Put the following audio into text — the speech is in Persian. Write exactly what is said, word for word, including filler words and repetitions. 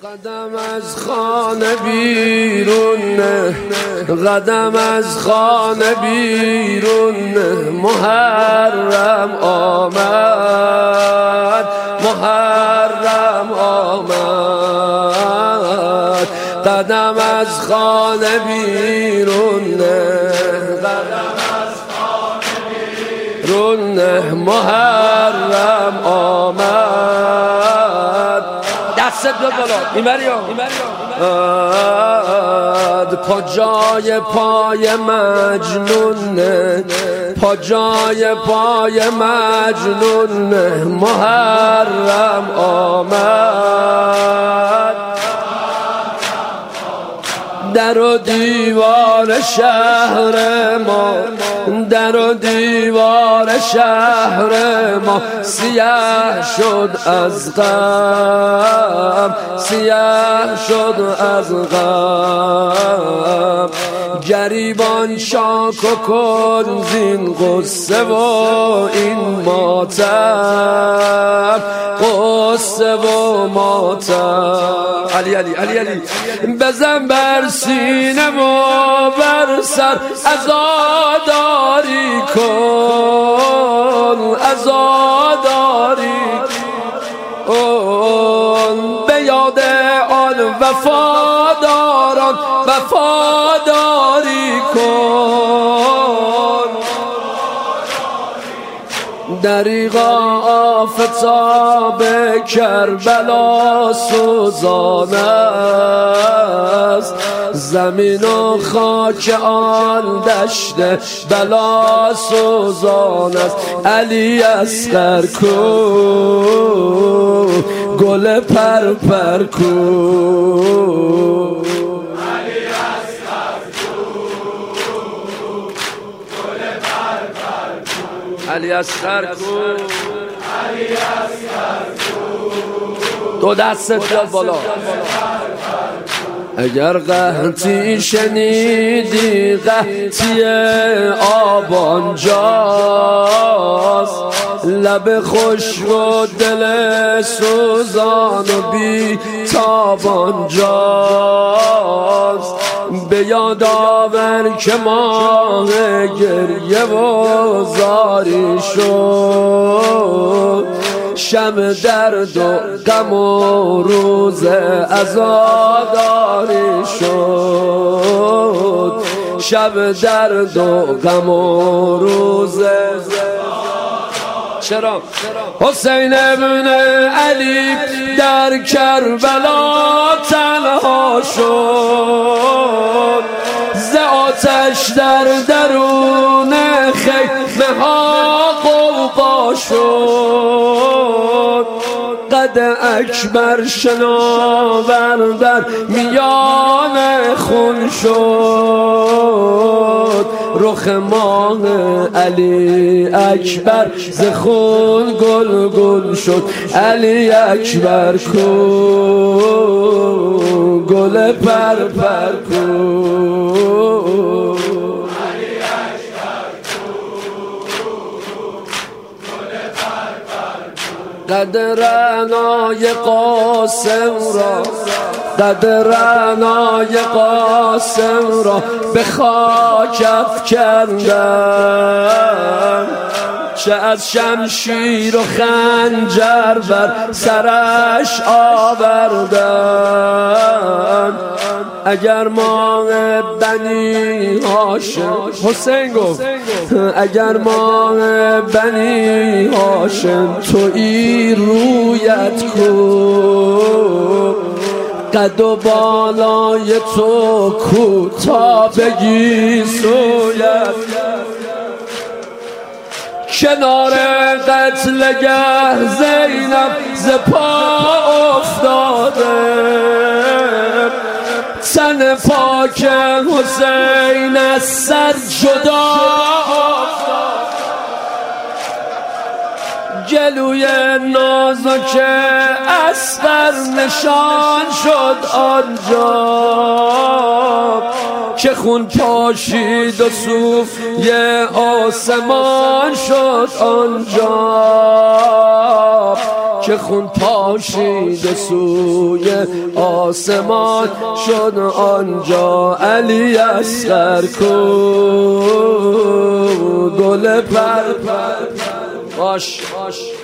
قدم از خانه بیرون نه، قدم از خانه بیرون نه، محرم آمد، محرم آمد. قدم از خانه بیرون نه، قدم از خانه بیرون نه، محرم آمد. دست بیاد بالا میبری پا جای پای مجنون، پا جای پای مجنون، محرم آمد. در و دیوار شهر ما، در و دیوار شهر ما سیاه شد از غم، سیاه شد از غم. گریبان شاک و کن زین قصه و این ماتم، قصه و ماتم. علی علی علی علی بزن بر سینه و بر سر، عزاداری کن، عزاداری کن. به یاد آن وفاداران وفاداری کن. دریغا آفتاب کربلا سوزان است، زمین و خاک آن دشت بلا سوزان است. علی اصغر کو، گل پر پر کو، علی اصغر کو، علی اصغر کو. دو دست بیاد بالا. اگر قحطی شنیدی قحطی آبان جاست، لب خشک و دل سوزان و بی تابان جاست. به یاد آور که ماه گریه و زاری شد، شب درد و غم و روز عزاداری شد، شب درد و غم و روز. چرا حسین ابن علی در کربلا تنها شد، ز آتش در درون خیمه ها غوغا شد. قد اکبر شناور در میان خون شد، رخ ماه علی اکبر ز خون گل گل شد. علی اکبر کو، گل پر پر کو. قدرنای قاسم را، قدرنای قاسم را به خاک افکندم، چه از شمشیر و خنجر بر سرش آوردن. اگر ما بنی هاشم، حسین گفت اگر ما بنی هاشم تویی رویت کو، قد و بالای تو کو تا بگی سویت. کنار قتلگه زینب ز پا افتاده، تن پاک حسین از سر جدا افتاده. گلوی نازک اصغر نشان شد آنجا، که خون پاشید و صوفی آسمان شد آنجا. که خون پاشیده سوی آسمان شد آنجا علی اصغر کو گل پر پر باش